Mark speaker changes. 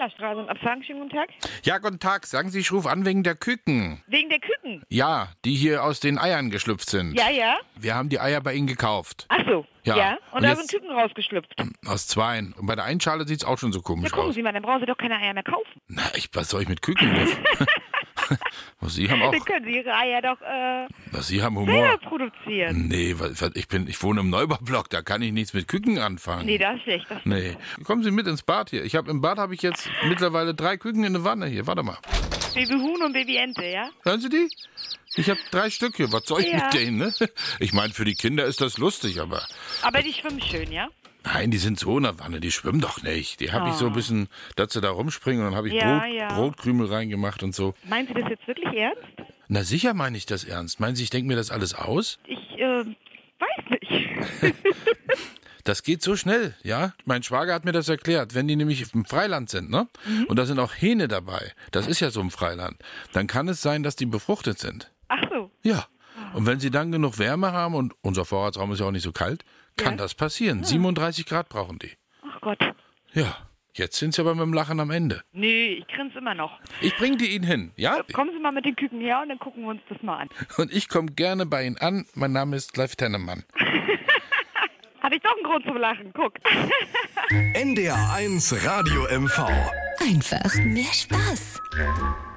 Speaker 1: Millerstraße im Empfang. Schönen guten Tag.
Speaker 2: Ja, guten Tag. Sagen Sie, ich rufe an wegen der Küken.
Speaker 1: Wegen der Küken?
Speaker 2: Ja, die hier aus den Eiern geschlüpft sind.
Speaker 1: Ja.
Speaker 2: Wir haben die Eier bei Ihnen gekauft.
Speaker 1: Ach so.
Speaker 2: Ja.
Speaker 1: Und
Speaker 2: Und
Speaker 1: da
Speaker 2: jetzt-
Speaker 1: sind Küken rausgeschlüpft.
Speaker 2: Aus zweien. Und bei der einen Schale sieht's auch schon so
Speaker 1: Ja,
Speaker 2: komisch
Speaker 1: gucken
Speaker 2: aus.
Speaker 1: Sie mal, dann brauchen Sie doch keine Eier mehr kaufen.
Speaker 2: Na, was soll ich mit Küken machen? Sie haben auch.
Speaker 1: Dann können Sie Ihre Eier doch
Speaker 2: Sie haben
Speaker 1: selber
Speaker 2: Humor.
Speaker 1: produzieren.
Speaker 2: Nee, ich wohne im Neubaublock, da kann ich nichts mit Küken anfangen.
Speaker 1: Nee, das ist schlecht.
Speaker 2: Nee. Kommen Sie mit ins Bad hier. Im Bad habe ich jetzt mittlerweile 3 Küken in der Wanne hier. Warte mal.
Speaker 1: Baby Huhn und Baby Ente, ja?
Speaker 2: Hören Sie die? Ich habe 3 Stück hier. Was soll ich
Speaker 1: Ja.
Speaker 2: mit denen, ne? Ich meine, für die Kinder ist das lustig, aber...
Speaker 1: Aber die schwimmen schön, ja?
Speaker 2: Nein, die sind so in der Wanne, die schwimmen doch nicht. Die habe ich so ein bisschen, dass sie da rumspringen und dann habe ich
Speaker 1: Ja, ja.
Speaker 2: Brotkrümel reingemacht und so.
Speaker 1: Meinen Sie das jetzt wirklich ernst?
Speaker 2: Na sicher meine ich das ernst. Meinen Sie, ich denke mir das alles aus?
Speaker 1: Ich, weiß nicht.
Speaker 2: Das geht so schnell, ja? Mein Schwager hat mir das erklärt. Wenn die nämlich im Freiland sind, ne? Und da sind auch Hähne dabei, das ist ja so im Freiland, dann kann es sein, dass die befruchtet sind.
Speaker 1: Ach so.
Speaker 2: Ja. Und wenn sie dann genug Wärme haben, und unser Vorratsraum ist ja auch nicht so kalt, kann das passieren. 37 Grad brauchen die.
Speaker 1: Ach Gott.
Speaker 2: Ja. Jetzt sind sie aber mit dem Lachen am Ende.
Speaker 1: Nee, ich grinse immer noch.
Speaker 2: Ich bringe die Ihnen hin, ja?
Speaker 1: Kommen Sie mal mit den Küken her und dann gucken wir uns das mal an.
Speaker 2: Und ich komme gerne bei Ihnen an. Mein Name ist Leif Tennemann.
Speaker 1: Habe ich doch einen Grund zum Lachen, guck.
Speaker 3: NDR 1 Radio MV.
Speaker 4: Einfach mehr Spaß.